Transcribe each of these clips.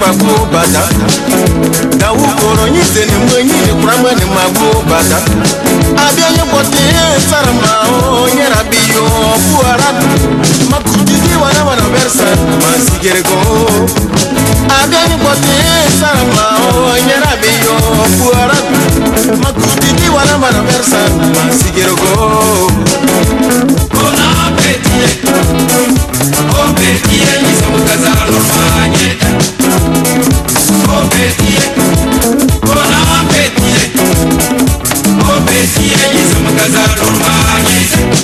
pago bada. Da ukoro nyite ni mwenye ni kurama ni mago bada. Abia nyobote sarama o nyera biyo fuara. Makutidi wana versa masigerego. Abia nyobote sarama o nyera biyo fuara. Makutidi wana versa masigerego. Ona betie, o betie ni samukaza normanye. O betie, ona betie, o betie ni samukaza normanye.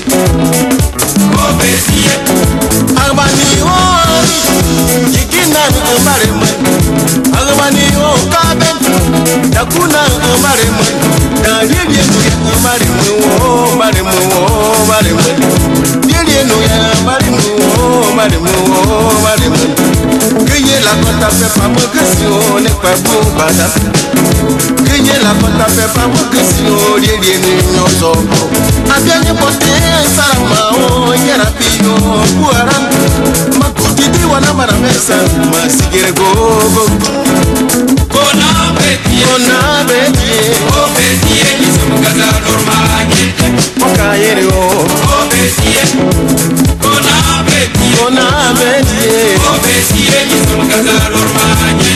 O betie, Agbani o jikina mbare mwe. Agbani o kabe dakuna mbare mwe. Da yeye no mbare mwe o mbare mwe o mbare mwe. Yeye no ya mbare mwe o mbare mwe o mbare mwe. Keye la kota pe pa mo kesi o ne pa bu bada. Keye la kota pe pa mo kesi o yeye ni nyoso. Abia ni pote sarama o nyera biyo buara. Makutidi wana maramesa masigerego. ona betie, Ona betie, o betie ni samukaza normanye. okayere o. O betie, ona betie, Ona betie, o betie ni samukaza normanye.